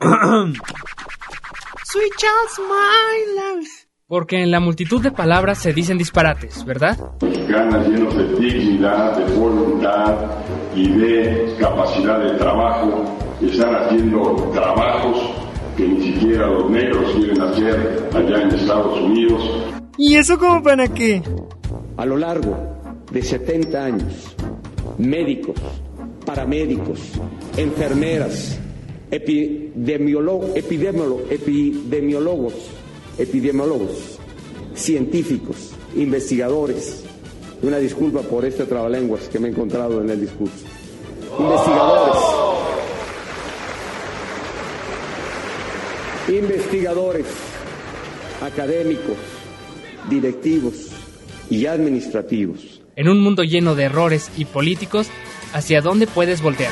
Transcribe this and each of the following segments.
Sweet child's my love. Porque en la multitud de palabras se dicen disparates, ¿verdad? Mexicanas llenos de dignidad, de voluntad y de capacidad de trabajo están haciendo trabajos que ni siquiera los negros quieren hacer allá en Estados Unidos. ¿Y eso como para qué? A lo largo de 70 años, médicos, paramédicos, enfermeras, epidemiólogos, científicos, investigadores. Una disculpa por este trabalenguas que me he encontrado en el discurso. Investigadores, académicos, directivos y administrativos. En un mundo lleno de errores y políticos, ¿hacia dónde puedes voltear?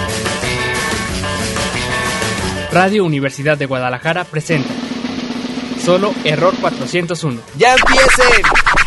Radio Universidad de Guadalajara presenta Solo Error 401. ¡Ya empiecen!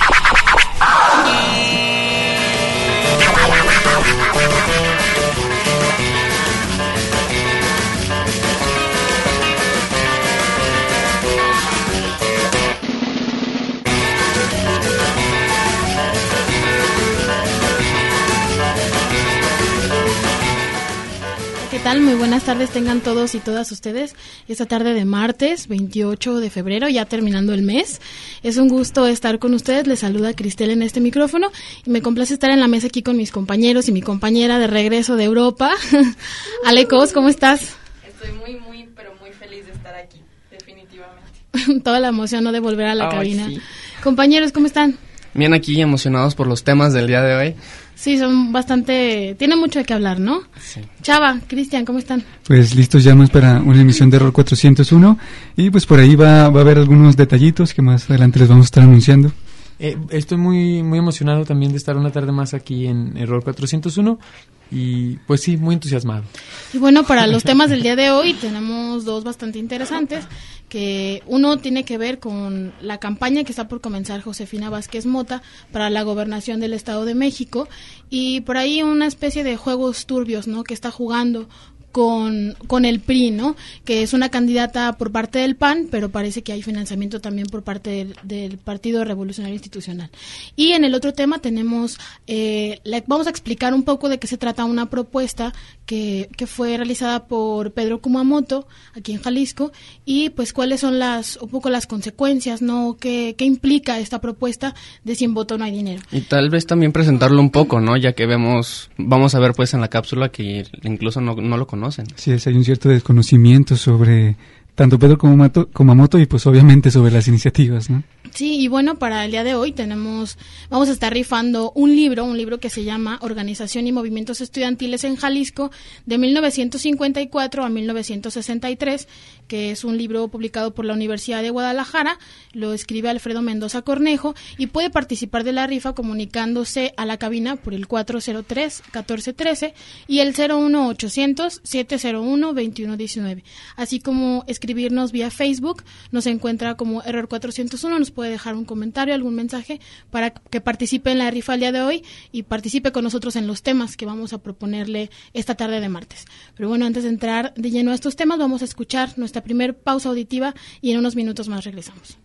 ¿Qué tal? Muy buenas tardes tengan todos y todas ustedes. Esta tarde de martes, 28 de febrero, ya terminando el mes. Es un gusto estar con ustedes. Les saluda Cristel en este micrófono y me complace estar en la mesa aquí con mis compañeros y mi compañera de regreso de Europa. Alecos, ¿cómo estás? Estoy pero muy feliz de estar aquí, definitivamente. Toda la emoción, ¿no?, de volver a la cabina. Sí. Compañeros, ¿cómo están? Bien, aquí emocionados por los temas del día de hoy. Sí, son bastante... Tienen mucho de qué hablar, ¿no? Sí. Chava, Cristian, ¿cómo están? Pues listos ya más para una emisión de Error 401 y pues por ahí va a haber algunos detallitos que más adelante les vamos a estar anunciando. Estoy muy emocionado también de estar una tarde más aquí en Error 401 y pues sí, muy entusiasmado. Y bueno, para los temas del día de hoy tenemos dos bastante interesantes, que uno tiene que ver con la campaña que está por comenzar Josefina Vázquez Mota para la gobernación del Estado de México y por ahí una especie de juegos turbios, ¿no?, que está jugando con el PRI, ¿no?, que es una candidata por parte del PAN, pero parece que hay financiamiento también por parte del Partido Revolucionario Institucional. Y en el otro tema tenemos, vamos a explicar un poco de qué se trata una propuesta que fue realizada por Pedro Kumamoto aquí en Jalisco y pues cuáles son un poco las consecuencias, ¿no?, qué implica esta propuesta de sin voto no hay dinero. Y tal vez también presentarlo un poco, ¿no?, ya que vamos a ver pues en la cápsula que incluso no lo conocen. Sí, hay un cierto desconocimiento sobre tanto Pedro Kumamoto y pues obviamente sobre las iniciativas, ¿no? Sí, y bueno, para el día de hoy vamos a estar rifando un libro que se llama Organización y Movimientos Estudiantiles en Jalisco de 1954 a 1963, que es un libro publicado por la Universidad de Guadalajara, lo escribe Alfredo Mendoza Cornejo y puede participar de la rifa comunicándose a la cabina por el 403-1413 y el 01800-701-2119, así como escribirnos vía Facebook, nos encuentra como Error 401, nos puede dejar un comentario, algún mensaje para que participe en la rifa el día de hoy y participe con nosotros en los temas que vamos a proponerle esta tarde de martes. Pero bueno, antes de entrar de lleno a estos temas, vamos a escuchar nuestra primer pausa auditiva y en unos minutos más regresamos.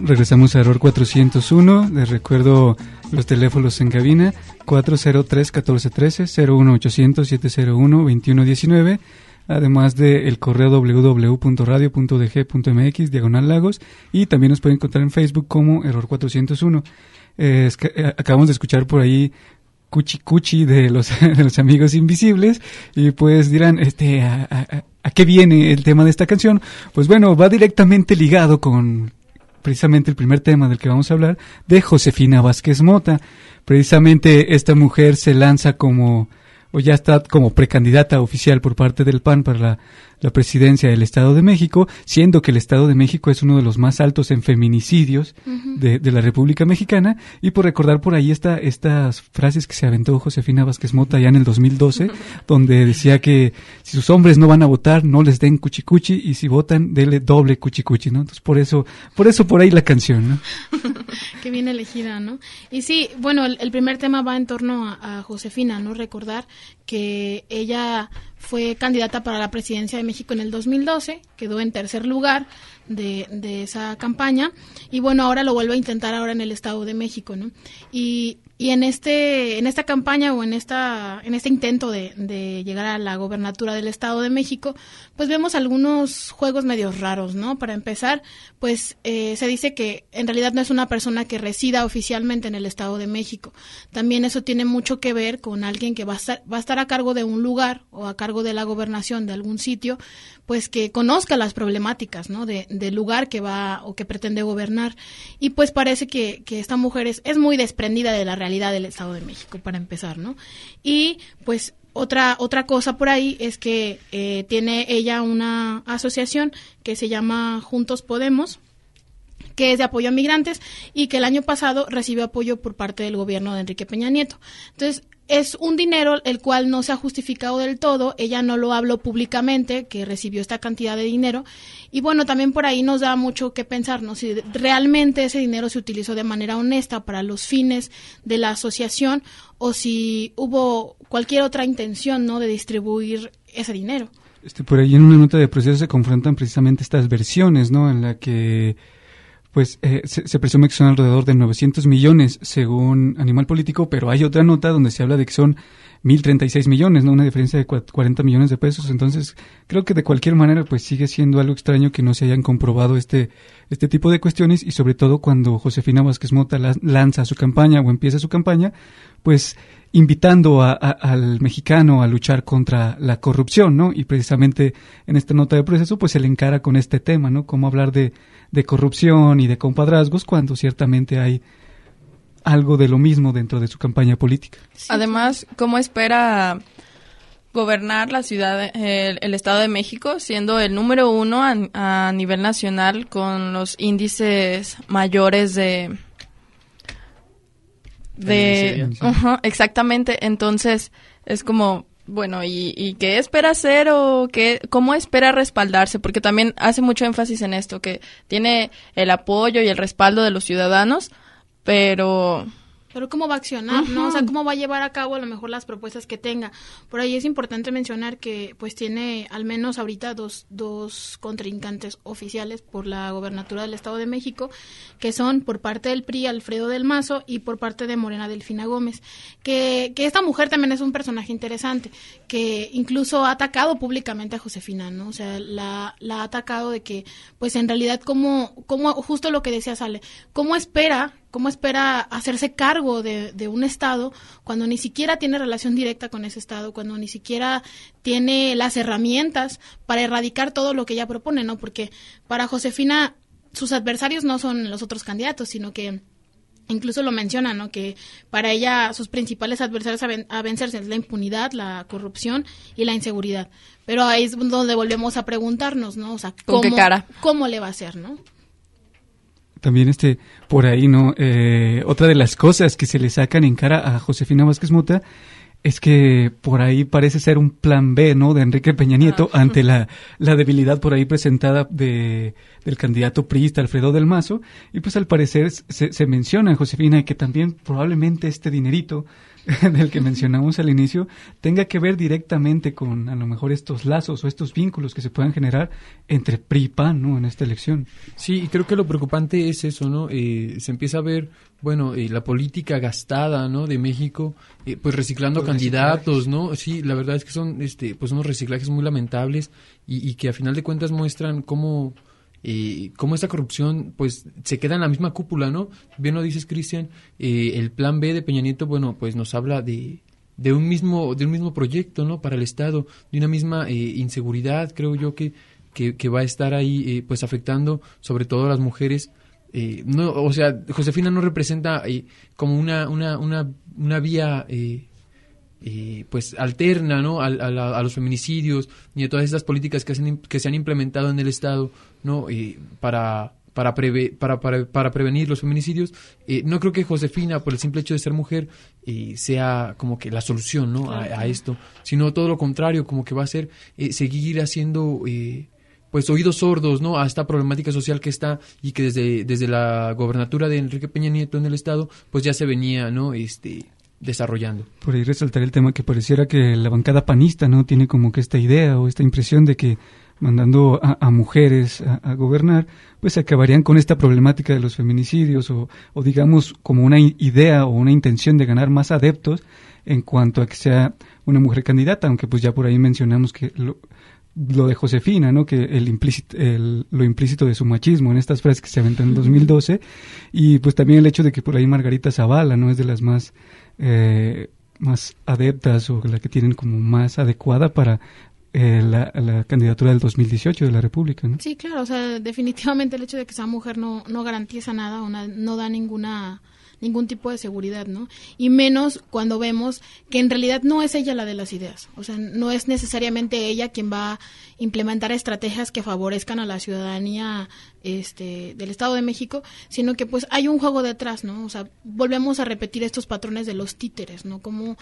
regresamos a Error 401. Les recuerdo los teléfonos en cabina: 403-1413, 01800-701-2119, además del correo www.radio.dg.mx/Lagos, y también nos pueden encontrar en Facebook como Error 401. Acabamos de escuchar por ahí Cuchi Cuchi de los Amigos Invisibles, y pues dirán, ¿a qué viene el tema de esta canción? Pues bueno, va directamente ligado con precisamente el primer tema del que vamos a hablar, de Josefina Vázquez Mota. Precisamente esta mujer se lanza ya está como precandidata oficial por parte del PAN para la presidencia del Estado de México, siendo que el Estado de México es uno de los más altos en feminicidios de la República Mexicana. Y por recordar por ahí estas frases que se aventó Josefina Vázquez Mota ya en el 2012, donde decía que si sus hombres no van a votar, no les den cuchicuchi, y si votan, denle doble cuchicuchi, ¿no? Entonces por eso por ahí la canción, ¿no? Qué bien elegida, ¿no? Y sí, bueno, el primer tema va en torno a Josefina, ¿no? Recordar que ella fue candidata para la presidencia de México en el 2012, quedó en tercer lugar de esa campaña, y bueno, ahora lo vuelve a intentar ahora en el Estado de México, ¿no? Y en esta campaña, o en este intento de llegar a la gobernatura del Estado de México, pues vemos algunos juegos medios raros, ¿no? Para empezar, pues se dice que en realidad no es una persona que resida oficialmente en el Estado de México. También eso tiene mucho que ver con alguien que va a estar a cargo de un lugar, o a cargo de la gobernación de algún sitio, pues que conozca las problemáticas, ¿no? Del lugar que va o que pretende gobernar. Y pues parece que esta mujer es muy desprendida de la realidad del Estado de México, para empezar, ¿no? Y pues otra cosa por ahí es que tiene ella una asociación que se llama Juntos Podemos, que es de apoyo a migrantes, y que el año pasado recibió apoyo por parte del gobierno de Enrique Peña Nieto. Entonces, es un dinero el cual no se ha justificado del todo. Ella no lo habló públicamente, que recibió esta cantidad de dinero. Y bueno, también por ahí nos da mucho que pensar, ¿no? Si realmente ese dinero se utilizó de manera honesta para los fines de la asociación, o si hubo cualquier otra intención, ¿no?, de distribuir ese dinero. Por ahí en una nota de proceso se confrontan precisamente estas versiones, ¿no?, en la que pues se presume que son alrededor de 900 millones según Animal Político, pero hay otra nota donde se habla de que son 1,036 millones, ¿no? Una diferencia de 40 millones de pesos. Entonces, creo que de cualquier manera pues sigue siendo algo extraño que no se hayan comprobado este tipo de cuestiones, y sobre todo cuando Josefina Vázquez Mota lanza su campaña o empieza su campaña, pues invitando al mexicano a luchar contra la corrupción, ¿no? Y precisamente en esta nota de proceso pues se le encara con este tema, ¿no? Cómo hablar de corrupción y de compadrazgos cuando ciertamente hay algo de lo mismo dentro de su campaña política. Además, ¿cómo espera gobernar la ciudad, el Estado de México, siendo el número 1 a nivel nacional con los índices mayores de exactamente? Entonces es como, bueno, ¿y qué espera hacer, o cómo espera respaldarse? Porque también hace mucho énfasis en esto, que tiene el apoyo y el respaldo de los ciudadanos, pero cómo va a accionar, ¿no? O sea, cómo va a llevar a cabo a lo mejor las propuestas que tenga. Por ahí es importante mencionar que pues tiene al menos ahorita dos contrincantes oficiales por la gobernatura del Estado de México, que son por parte del PRI Alfredo del Mazo, y por parte de Morena Delfina Gómez, que esta mujer también es un personaje interesante, que incluso ha atacado públicamente a Josefina, ¿no? O sea, la ha atacado de que pues en realidad cómo justo lo que decía Sale, ¿cómo espera hacerse cargo de un Estado cuando ni siquiera tiene relación directa con ese Estado, cuando ni siquiera tiene las herramientas para erradicar todo lo que ella propone, ¿no? Porque para Josefina sus adversarios no son los otros candidatos, sino que incluso lo menciona, ¿no?, que para ella sus principales adversarios a vencerse es la impunidad, la corrupción y la inseguridad. Pero ahí es donde volvemos a preguntarnos, ¿no? O sea, ¿con qué cara? ¿Cómo le va a hacer, no? También por ahí, ¿no? Otra de las cosas que se le sacan en cara a Josefina Vázquez Mota es que por ahí parece ser un plan B, ¿no?, de Enrique Peña Nieto ante la debilidad por ahí presentada del candidato priista Alfredo del Mazo. Y pues al parecer se menciona a Josefina que también probablemente este dinerito del que mencionamos al inicio tenga que ver directamente con a lo mejor estos lazos o estos vínculos que se puedan generar entre PRI y PAN, ¿no?, en esta elección. Sí, y creo que lo preocupante es eso, ¿no? Se empieza a ver, bueno, la política gastada, ¿no?, de México, pues reciclando Por candidatos, ¿no? Sí, la verdad es que son, pues unos reciclajes muy lamentables y que a final de cuentas muestran cómo esta corrupción pues se queda en la misma cúpula, ¿no? Bien lo dices, Cristian, el plan B de Peña Nieto, bueno, pues nos habla de un mismo proyecto, ¿no?, para el Estado, de una misma inseguridad, creo yo que va a estar ahí pues afectando sobre todo a las mujeres. No, o sea, Josefina no representa como una vía pues alterna, ¿no?, a los feminicidios ni a todas estas políticas que se han implementado en el Estado, ¿no?, para prevenir los feminicidios. No creo que Josefina, por el simple hecho de ser mujer, sea como que la solución, ¿no?, a esto, sino todo lo contrario, como que va a ser seguir haciendo pues oídos sordos, ¿no?, a esta problemática social que está y que desde la gobernatura de Enrique Peña Nieto en el Estado pues ya se venía, ¿no?, desarrollando. Por ahí resaltar el tema que pareciera que la bancada panista no tiene como que esta idea o esta impresión de que mandando a mujeres a gobernar, pues acabarían con esta problemática de los feminicidios o digamos como una idea o una intención de ganar más adeptos en cuanto a que sea una mujer candidata, aunque pues ya por ahí mencionamos que lo de Josefina, ¿no?, que lo implícito de su machismo en estas frases que se aventan en 2012, y pues también el hecho de que por ahí Margarita Zavala no es de las más adeptas o la que tienen como más adecuada para la candidatura del 2018 de la República, ¿no? Sí, claro, o sea, definitivamente el hecho de que sea mujer no garantiza nada o no da ningún tipo de seguridad, ¿no? Y menos cuando vemos que en realidad no es ella la de las ideas, o sea, no es necesariamente ella quien va a implementar estrategias que favorezcan a la ciudadanía del Estado de México, sino que pues hay un juego detrás, ¿no? O sea, volvemos a repetir estos patrones de los títeres, ¿no? Como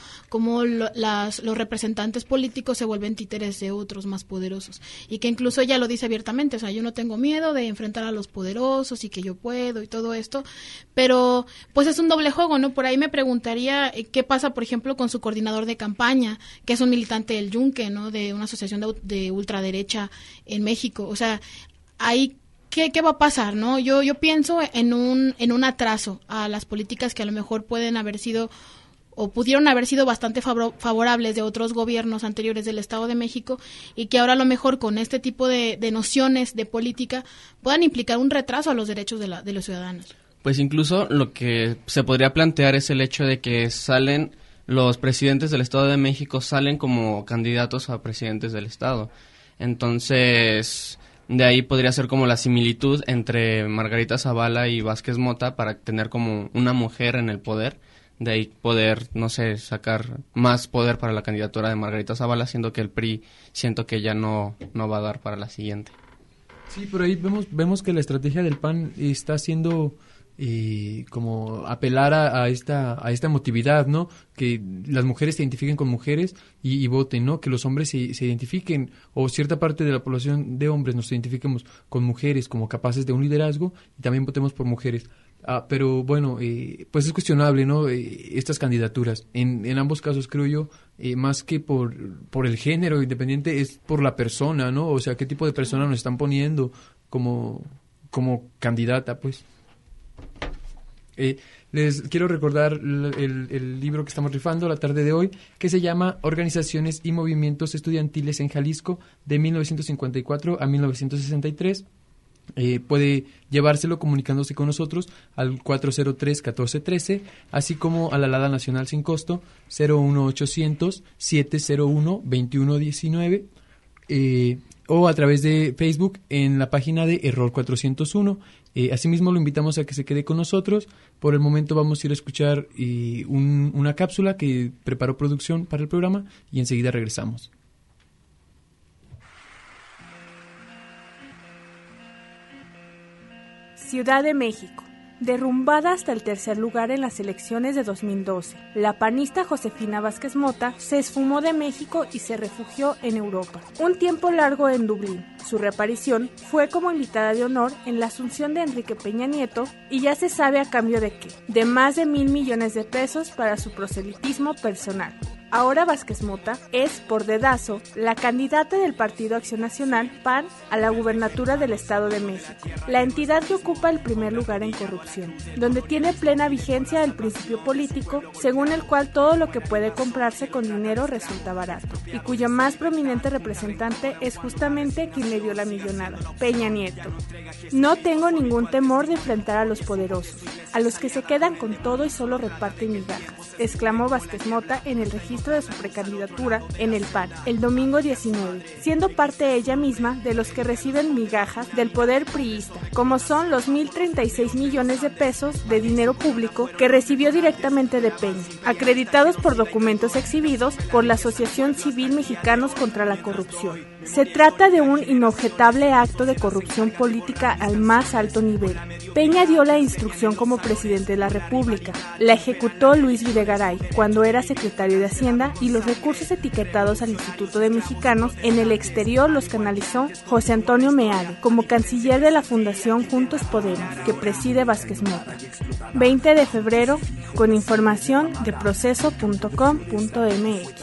los representantes políticos se vuelven títeres de otros más poderosos, y que incluso ella lo dice abiertamente, o sea, yo no tengo miedo de enfrentar a los poderosos y que yo puedo y todo esto, pero pues es un doble juego, ¿no? Por ahí me preguntaría qué pasa, por ejemplo, con su coordinador de campaña, que es un militante del Yunque, ¿no?, de una asociación de ultraderecha en México. O sea, ahí ¿qué va a pasar, no? Yo pienso en un atraso a las políticas que a lo mejor pueden haber sido o pudieron haber sido bastante favorables de otros gobiernos anteriores del Estado de México, y que ahora a lo mejor con este tipo de nociones de política puedan implicar un retraso a los derechos de los ciudadanos. Pues incluso lo que se podría plantear es el hecho de que los presidentes del Estado de México salen como candidatos a presidentes del Estado. Entonces, de ahí podría ser como la similitud entre Margarita Zavala y Vázquez Mota para tener como una mujer en el poder. De ahí poder, no sé, sacar más poder para la candidatura de Margarita Zavala, siendo que el PRI siento que ya no va a dar para la siguiente. Sí, por ahí vemos que la estrategia del PAN está haciendo como apelar a esta emotividad, ¿no? Que las mujeres se identifiquen con mujeres y voten, ¿no? Que los hombres se identifiquen, o cierta parte de la población de hombres nos identifiquemos con mujeres como capaces de un liderazgo y también votemos por mujeres. Pero bueno, pues es cuestionable, ¿no? Estas candidaturas. En ambos casos, creo yo, más que por el género independiente, es por la persona, ¿no? O sea, qué tipo de persona nos están poniendo como candidata, pues. Les quiero recordar el libro que estamos rifando la tarde de hoy, que se llama Organizaciones y Movimientos Estudiantiles en Jalisco, de 1954 a 1963. Puede llevárselo comunicándose con nosotros al 403-1413, así como a la Alada Nacional sin costo 01800-701-2119, o a través de Facebook en la página de Error 401. Asimismo lo invitamos a que se quede con nosotros. Por el momento vamos a ir a escuchar una cápsula que preparó producción para el programa y enseguida regresamos. Ciudad de México, derrumbada hasta el tercer lugar en las elecciones de 2012. La panista Josefina Vázquez Mota se esfumó de México y se refugió en Europa. Un tiempo largo en Dublín. Su reaparición fue como invitada de honor en la asunción de Enrique Peña Nieto, y ya se sabe a cambio de qué: de más de 1,000 millones de pesos para su proselitismo personal. Ahora Vázquez Mota es, por dedazo, la candidata del Partido Acción Nacional, PAN, a la gubernatura del Estado de México, la entidad que ocupa el primer lugar en corrupción, donde tiene plena vigencia el principio político según el cual todo lo que puede comprarse con dinero resulta barato, y cuyo más prominente representante es justamente quien le dio la millonada, Peña Nieto. No tengo ningún temor de enfrentar a los poderosos, a los que se quedan con todo y solo reparten migajas, exclamó Vázquez Mota en el registro de su precandidatura en el PAN el domingo 19, siendo parte ella misma de los que reciben migajas del poder priista, como son los 1,036 millones de pesos de dinero público que recibió directamente de Peña, acreditados por documentos exhibidos por la Asociación Civil Mexicanos contra la Corrupción. Se trata de un inobjetable acto de corrupción política al más alto nivel. Peña dio la instrucción como presidente de la República. La ejecutó Luis Videgaray cuando era secretario de Hacienda, y los recursos etiquetados al Instituto de Mexicanos en el exterior los canalizó José Antonio Meade como canciller de la Fundación Juntos Podemos, que preside Vázquez Mota. 20 de febrero, con información de proceso.com.mx.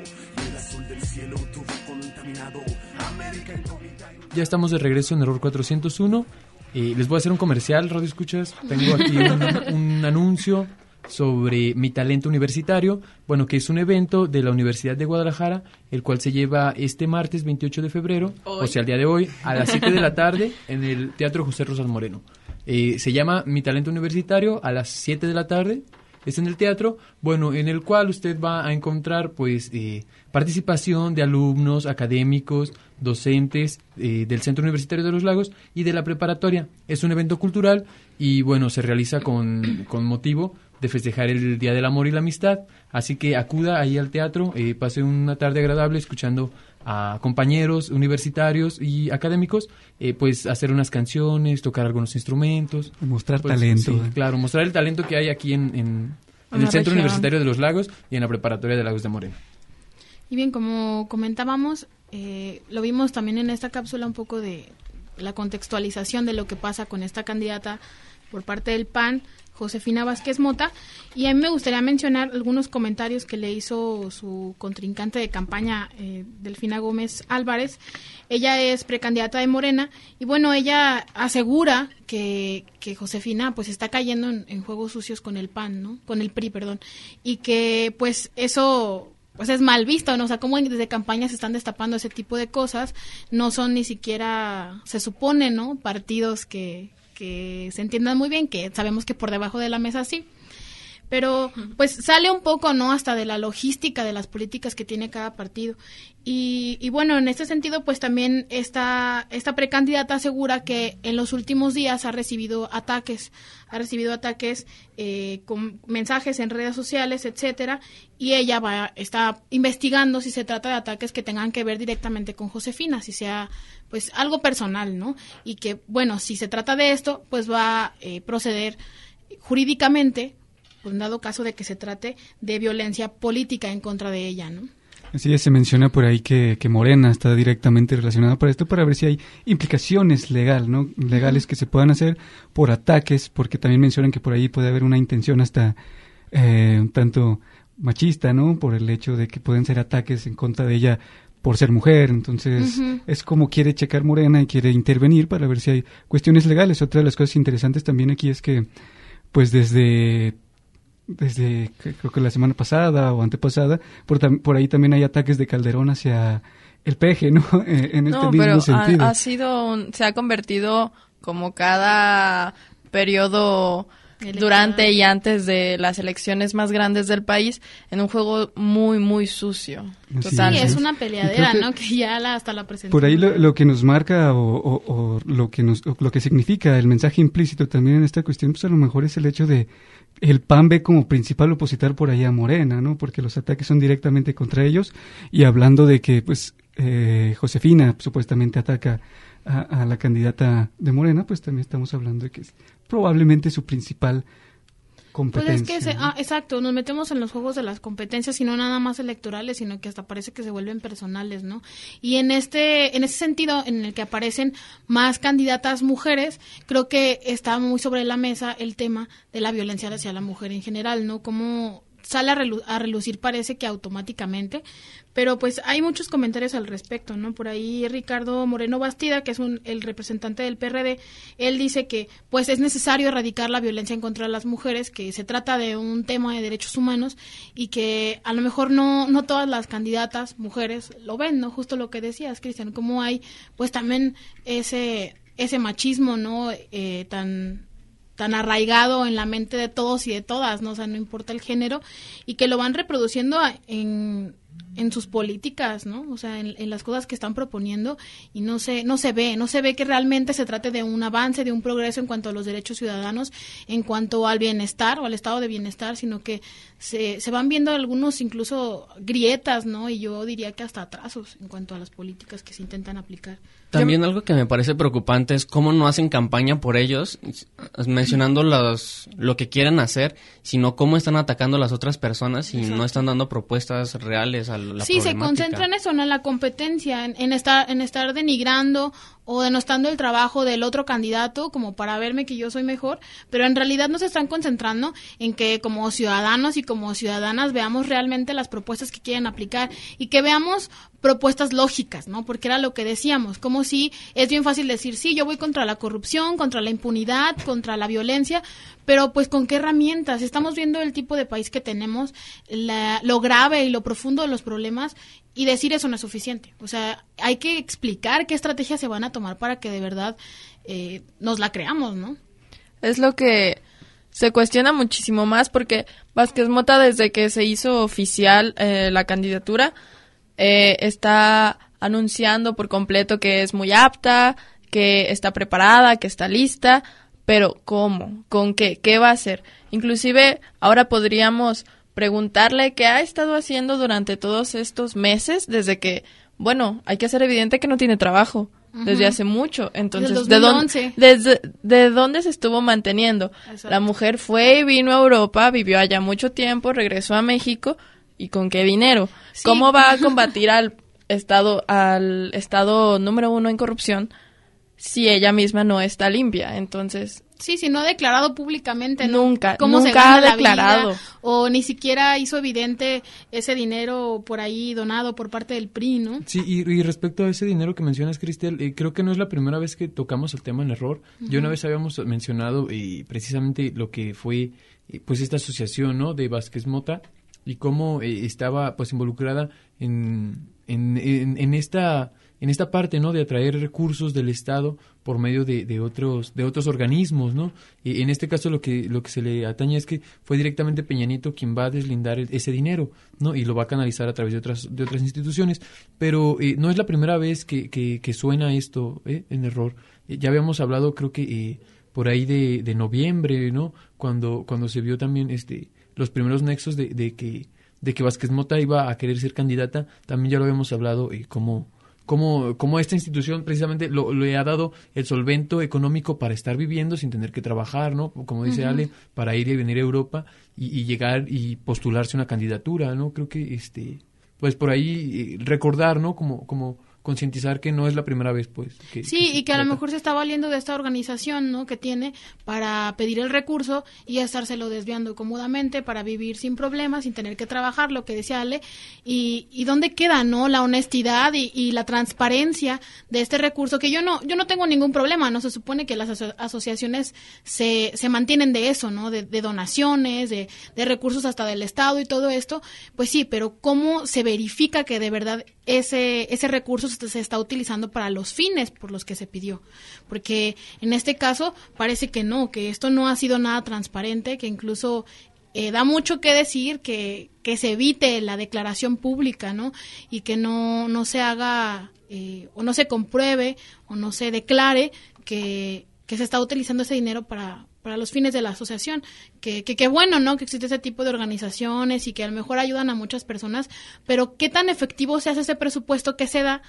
Ya estamos de regreso en Error 401. Les voy a hacer un comercial, Radio Escuchas. Tengo aquí un anuncio sobre Mi Talento Universitario, bueno, que es un evento de la Universidad de Guadalajara, el cual se lleva este martes 28 de febrero, o sea, el día de hoy, a las 7 de la tarde, en el Teatro José Rosas Moreno. Se llama Mi Talento Universitario, a las 7 de la tarde. Es en el teatro, bueno, en el cual usted va a encontrar, pues, participación de alumnos, académicos, docentes del Centro Universitario de los Lagos y de la preparatoria. Es un evento cultural y, bueno, se realiza con motivo de festejar el Día del Amor y la Amistad. Así que acuda ahí al teatro, pase una tarde agradable escuchando a compañeros universitarios y académicos, pues hacer unas canciones, tocar algunos instrumentos. Mostrar pues, talento. Sí, claro, mostrar el talento que hay aquí en el Centro Universitario de los Lagos y en la Preparatoria de Lagos de Moreno. Y bien, como comentábamos, lo vimos también en esta cápsula un poco de la contextualización de lo que pasa con esta candidata por parte del PAN, Josefina Vázquez Mota, y a mí me gustaría mencionar algunos comentarios que le hizo su contrincante de campaña, Delfina Gómez Álvarez. Ella es precandidata de Morena, y bueno, ella asegura que Josefina pues está cayendo en juegos sucios con el PAN, ¿no? Con el PRI, perdón, y que pues eso pues es mal visto, ¿no? O sea, como desde campaña se están destapando ese tipo de cosas, no son ni siquiera, se supone, ¿no?, partidos que se entiendan muy bien, que sabemos que por debajo de la mesa sí, pero pues sale un poco, ¿no?, hasta de la logística de las políticas que tiene cada partido. Y bueno, en este sentido, pues también esta precandidata asegura que en los últimos días ha recibido ataques con mensajes en redes sociales, etcétera, y ella está investigando si se trata de ataques que tengan que ver directamente con Josefina, si sea pues algo personal, ¿no? Y que, bueno, si se trata de esto, pues va a proceder jurídicamente, pues en dado caso de que se trate de violencia política en contra de ella, ¿no? Así es, se menciona por ahí que Morena está directamente relacionada para esto, para ver si hay implicaciones legales que se puedan hacer por ataques, porque también mencionan que por ahí puede haber una intención hasta un tanto machista, ¿no?, por el hecho de que pueden ser ataques en contra de ella por ser mujer. Entonces es como quiere checar Morena y quiere intervenir para ver si hay cuestiones legales. Otra de las cosas interesantes también aquí es que pues desde creo que la semana pasada o antepasada, por ahí también hay ataques de Calderón hacia el PG, ¿no? En este mismo sentido. Se ha convertido como cada periodo durante y antes de las elecciones más grandes del país en un juego muy, muy sucio. Total. Sí, es una peleadera, ¿no? Que ya hasta la presentó. Por ahí lo que nos marca o lo que significa el mensaje implícito también en esta cuestión, pues a lo mejor es el hecho de el PAN ve como principal opositor por ahí a Morena, ¿no? Porque los ataques son directamente contra ellos, y hablando de que pues Josefina supuestamente ataca a la candidata de Morena, pues también estamos hablando de que es probablemente su principal competencia. Pues es que, exacto, nos metemos en los juegos de las competencias y no nada más electorales, sino que hasta parece que se vuelven personales, ¿no? Y en ese sentido, en el que aparecen más candidatas mujeres, creo que está muy sobre la mesa el tema de la violencia hacia la mujer en general, ¿no? Como sale a relucir parece que automáticamente, pero pues hay muchos comentarios al respecto, ¿no? Por ahí Ricardo Moreno Bastida, que es el representante del PRD, él dice que pues es necesario erradicar la violencia en contra de las mujeres, que se trata de un tema de derechos humanos y que a lo mejor no todas las candidatas mujeres lo ven, ¿no? Justo lo que decías, Cristian, como hay pues también ese machismo, ¿no? Tan arraigado en la mente de todos y de todas, ¿no? O sea, no importa el género, y que lo van reproduciendo en sus políticas, ¿no? O sea, en las cosas que están proponiendo, y no se ve que realmente se trate de un avance, de un progreso en cuanto a los derechos ciudadanos, en cuanto al bienestar o al estado de bienestar, sino que se van viendo algunos incluso grietas, ¿no? Y yo diría que hasta atrasos en cuanto a las políticas que se intentan aplicar. También algo que me parece preocupante es cómo no hacen campaña por ellos, mencionando lo que quieren hacer, sino cómo están atacando a las otras personas y no están dando propuestas reales a la problemática. Sí, se concentran en eso, ¿no? En la competencia, en estar denigrando o denostando el trabajo del otro candidato como para verme que yo soy mejor, pero en realidad no se están concentrando en que como ciudadanos y como ciudadanas veamos realmente las propuestas que quieren aplicar y que veamos propuestas lógicas, ¿no? Porque era lo que decíamos, como si es bien fácil decir, sí, yo voy contra la corrupción, contra la impunidad, contra la violencia, pero pues ¿con qué herramientas? Estamos viendo el tipo de país que tenemos, lo grave y lo profundo de los problemas, y decir eso no es suficiente. O sea, hay que explicar qué estrategias se van a tomar para que de verdad nos la creamos, ¿no? Es lo que se cuestiona muchísimo más, porque Vázquez Mota, desde que se hizo oficial la candidatura, está anunciando por completo que es muy apta, que está preparada, que está lista, pero ¿cómo? ¿Con qué? ¿Qué va a hacer? Inclusive ahora podríamos preguntarle qué ha estado haciendo durante todos estos meses, desde que, bueno, hay que hacer evidente que no tiene trabajo desde hace mucho. Entonces, ¿de dónde se estuvo manteniendo? Exacto. La mujer fue y vino a Europa, vivió allá mucho tiempo, regresó a México, ¿y con qué dinero? Sí. ¿Cómo va a combatir al estado número 1 en corrupción si ella misma no está limpia? Entonces, sí, si no ha declarado públicamente, ¿no? Nunca ha declarado. O ni siquiera hizo evidente ese dinero por ahí donado por parte del PRI, ¿no? Sí, y respecto a ese dinero que mencionas, Cristel, creo que no es la primera vez que tocamos el tema en error. Ya una vez habíamos mencionado precisamente lo que fue pues esta asociación, ¿no?, de Vázquez Mota, y cómo estaba pues involucrada en esta parte, ¿no?, de atraer recursos del Estado por medio de otros organismos, ¿no? Y en este caso lo que se le atañe es que fue directamente Peña Nieto quien va a deslindar ese dinero, ¿no?, y lo va a canalizar a través de otras instituciones, pero no es la primera vez que suena esto en error. Ya habíamos hablado, creo que por ahí de noviembre, ¿no?, cuando se vio también los primeros nexos de que Vázquez Mota iba a querer ser candidata. También ya lo habíamos hablado, como esta institución precisamente le ha dado el solvento económico para estar viviendo sin tener que trabajar, ¿no? Como dice Ale, para ir y venir a Europa y llegar y postularse una candidatura, ¿no? Creo que pues por ahí recordar, ¿no?, como concientizar que no es la primera vez, pues. Y que a lo mejor se está valiendo de esta organización, ¿no?, que tiene para pedir el recurso y estárselo desviando cómodamente para vivir sin problemas, sin tener que trabajar, lo que decía Ale, y dónde queda, ¿no?, la honestidad y la transparencia de este recurso, que yo no tengo ningún problema, ¿no? Se supone que las asociaciones se mantienen de eso, ¿no?, de donaciones, de recursos hasta del Estado y todo esto, pues sí, pero ¿cómo se verifica que de verdad ese recurso se está utilizando para los fines por los que se pidió? Porque en este caso parece que no, que esto no ha sido nada transparente, que incluso da mucho que decir, que se evite la declaración pública, ¿no?, y que no se haga o no se compruebe o no se declare que se está utilizando ese dinero para los fines de la asociación, que bueno, ¿no?, que existe ese tipo de organizaciones y que a lo mejor ayudan a muchas personas, pero ¿qué tan efectivo se hace ese presupuesto que se da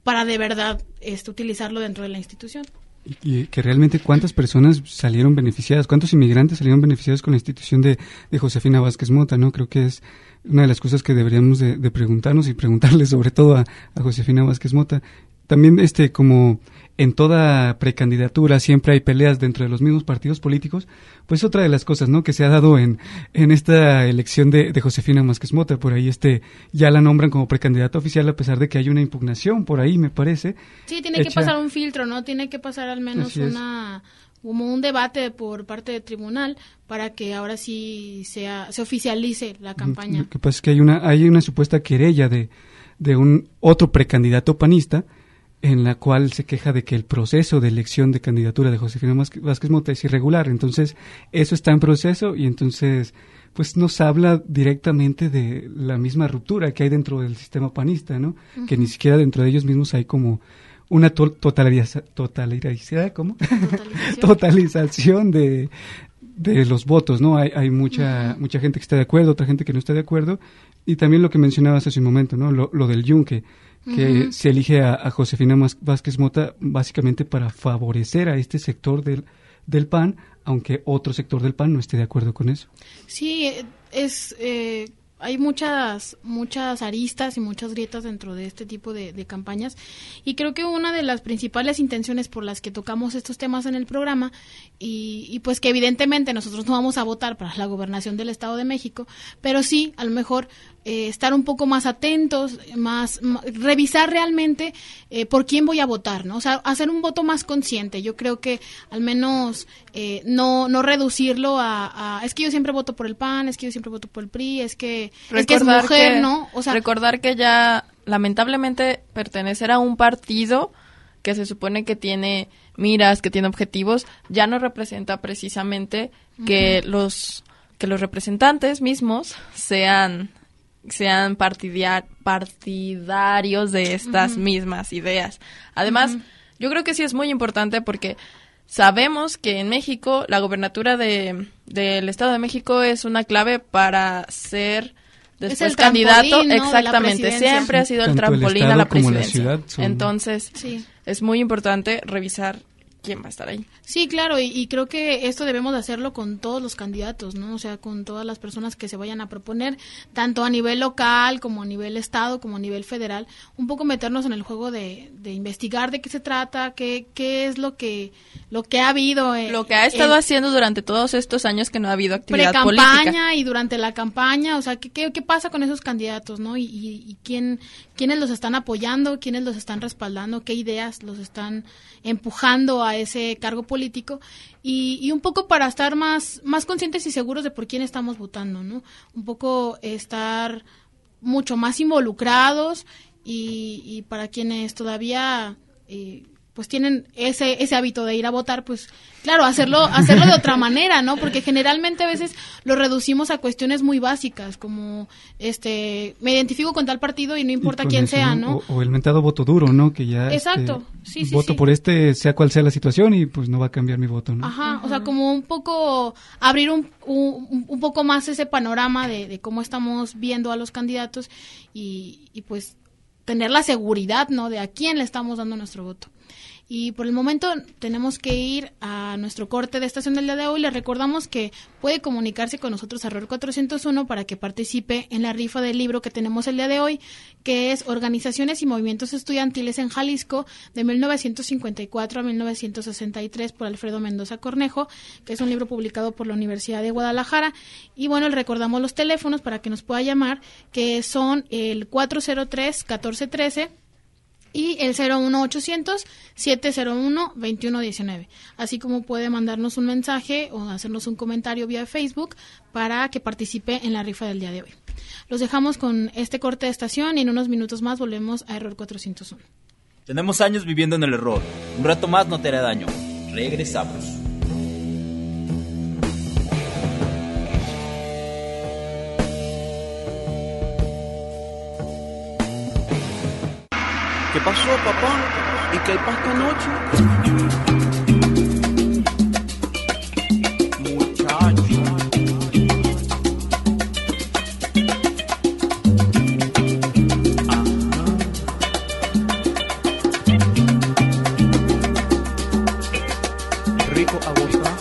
para de verdad utilizarlo dentro de la institución. Y que realmente cuántas personas salieron beneficiadas, cuántos inmigrantes salieron beneficiados con la institución de Josefina Vázquez Mota, ¿no? Creo que es una de las cosas que deberíamos de preguntarnos y preguntarle sobre todo a Josefina Vázquez Mota. También como en toda precandidatura siempre hay peleas dentro de los mismos partidos políticos, pues otra de las cosas, ¿no?, que se ha dado en esta elección de Josefina Vázquez Mota. Por ahí ya la nombran como precandidata oficial a pesar de que hay una impugnación por ahí, me parece. Sí, tiene que pasar un filtro, ¿no? Tiene que pasar al menos como un debate por parte del tribunal para que ahora sí se oficialice la campaña. Lo que pasa es que hay una supuesta querella de un otro precandidato panista en la cual se queja de que el proceso de elección de candidatura de Josefina Vázquez Mota es irregular. Entonces, eso está en proceso y entonces pues nos habla directamente de la misma ruptura que hay dentro del sistema panista, ¿no? Uh-huh. Que ni siquiera dentro de ellos mismos hay como una totalización de los votos, ¿no? Hay mucha gente que está de acuerdo, otra gente que no está de acuerdo, y también lo que mencionabas hace un momento, ¿no? Lo del yunque, que se elige a Josefina Vázquez Mota básicamente para favorecer a este sector del PAN, aunque otro sector del PAN no esté de acuerdo con eso. Sí, hay muchas aristas y muchas grietas dentro de este tipo de campañas, y creo que una de las principales intenciones por las que tocamos estos temas en el programa, y pues que evidentemente nosotros no vamos a votar para la gobernación del Estado de México, pero sí, a lo mejor estar un poco más atentos, revisar realmente por quién voy a votar, ¿no? O sea, hacer un voto más consciente. Yo creo que al menos no reducirlo a es que yo siempre voto por el PAN, es que yo siempre voto por el PRI, es que es mujer, ¿no? O sea, recordar que ya lamentablemente pertenecer a un partido que se supone que tiene miras, que tiene objetivos, ya no representa precisamente que los representantes mismos sean partidarios de estas mismas ideas. Además, yo creo que sí es muy importante porque sabemos que en México la gobernatura del Estado de México es una clave para ser después candidato, ¿no? Exactamente, siempre ha sido el trampolín a la presidencia. Entonces, es muy importante revisar quién va a estar ahí. Sí, claro, y creo que esto debemos de hacerlo con todos los candidatos, ¿no? O sea, con todas las personas que se vayan a proponer, tanto a nivel local, como a nivel estado, como a nivel federal, un poco meternos en el juego de investigar de qué se trata, qué es lo que ha habido. Lo que ha estado haciendo durante todos estos años que no ha habido actividad política. Pre-campaña y durante la campaña, o sea, ¿qué pasa con esos candidatos, no? Y quiénes los están apoyando, quiénes los están respaldando, qué ideas los están empujando a ese cargo político, y un poco para estar más conscientes y seguros de por quién estamos votando, ¿no? Un poco estar mucho más involucrados y para quienes todavía pues tienen ese hábito de ir a votar, pues claro, hacerlo de otra manera, ¿no? Porque generalmente a veces lo reducimos a cuestiones muy básicas, como me identifico con tal partido y no importa quién sea, ¿no? O el mentado voto duro, ¿no? Que ya exacto, sí. Voto por sea cual sea la situación, y pues no va a cambiar mi voto, ¿no? Ajá, o sea, como un poco abrir un poco más ese panorama de cómo estamos viendo a los candidatos y pues tener la seguridad, ¿no? De a quién le estamos dando nuestro voto. Y por el momento tenemos que ir a nuestro corte de estación del día de hoy. Les recordamos que puede comunicarse con nosotros a Error 401 para que participe en la rifa del libro que tenemos el día de hoy, que es Organizaciones y Movimientos Estudiantiles en Jalisco, de 1954 a 1963, por Alfredo Mendoza Cornejo, que es un libro publicado por la Universidad de Guadalajara. Y bueno, le recordamos los teléfonos para que nos pueda llamar, que son el 403-1413 y el 01800-701-2119. Así como puede mandarnos un mensaje o hacernos un comentario vía Facebook para que participe en la rifa del día de hoy. Los dejamos con este corte de estación y en unos minutos más volvemos a Error 401. Tenemos años viviendo en el error. Un rato más no te hará daño. Regresamos. ¿Qué pasó, papá? ¿Y qué pasó anoche? Muchacho. rico a gozar.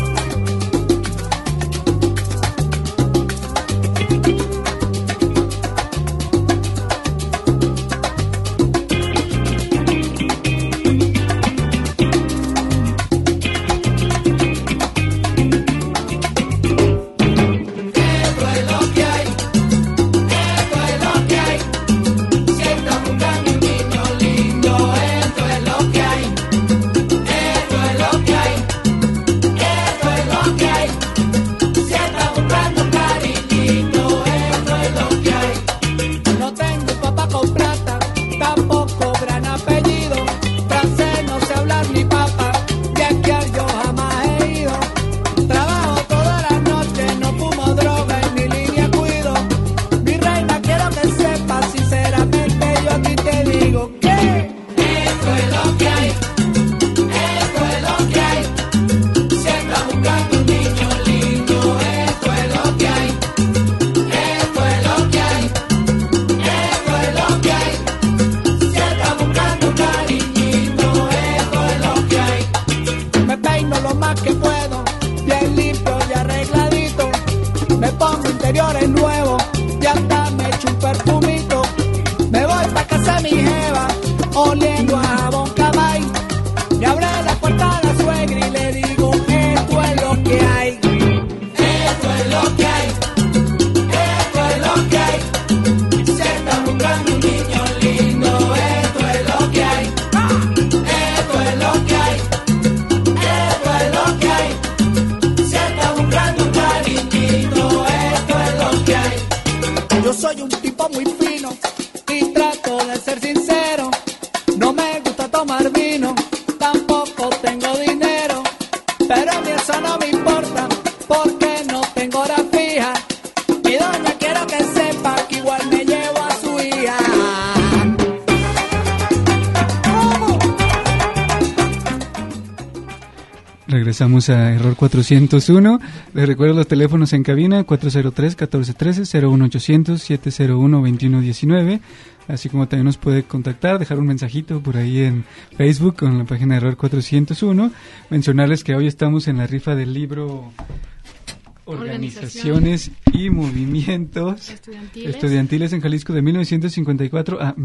Regresamos a Error 401. Les recuerdo los teléfonos en cabina: 403-1413, 01800-701-2119. Así como también nos puede contactar, dejar un mensajito por ahí en Facebook con la página de Error 401. Mencionarles que hoy estamos en la rifa del libro Organizaciones y Movimientos Estudiantiles en Jalisco de 1954 a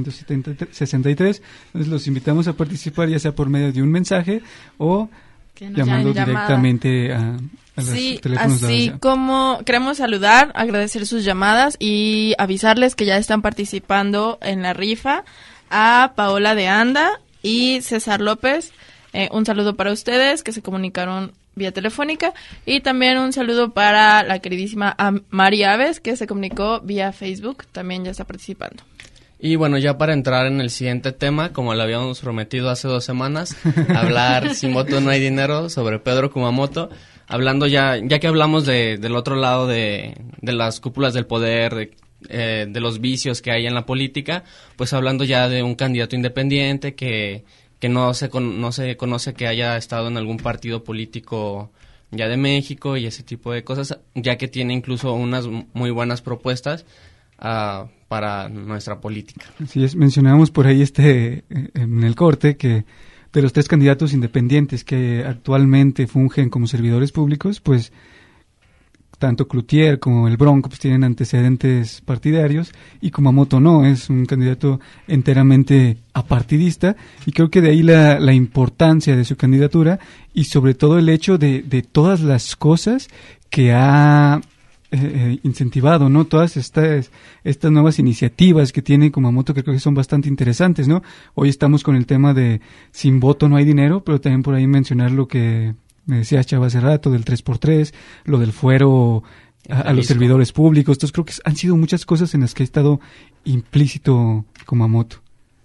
1963. Entonces los invitamos a participar, ya sea por medio de un mensaje o llamando directamente a los teléfonos. Así como queremos saludar, agradecer sus llamadas y avisarles que ya están participando en la rifa a Paola de Anda y César López. Un saludo para ustedes que se comunicaron vía telefónica, y también un saludo para la queridísima Mari Aves, que se comunicó vía Facebook, también ya está participando. Y bueno, ya para entrar en el siguiente tema, como lo habíamos prometido hace 2 semanas, hablar Sin voto no hay dinero, sobre Pedro Kumamoto, hablando ya que hablamos del otro lado de las cúpulas del poder, de los vicios que hay en la política, pues hablando ya de un candidato independiente que no se conoce que haya estado en algún partido político ya de México y ese tipo de cosas, ya que tiene incluso unas muy buenas propuestas para nuestra política. Así es, mencionábamos por ahí en el corte que de los 3 candidatos independientes que actualmente fungen como servidores públicos, pues tanto Cloutier como el Bronco pues tienen antecedentes partidarios, y Kumamoto no, es un candidato enteramente apartidista, y creo que de ahí la importancia de su candidatura, y sobre todo el hecho de todas las cosas que ha incentivado, ¿no? Todas estas nuevas iniciativas que tiene Kumamoto, que creo que son bastante interesantes, ¿no? Hoy estamos con el tema de Sin voto no hay dinero, pero también por ahí mencionar lo que me decía Chava hace rato, del 3x3, lo del fuero a los servidores públicos. Entonces creo que han sido muchas cosas en las que ha estado implícito Kumamoto.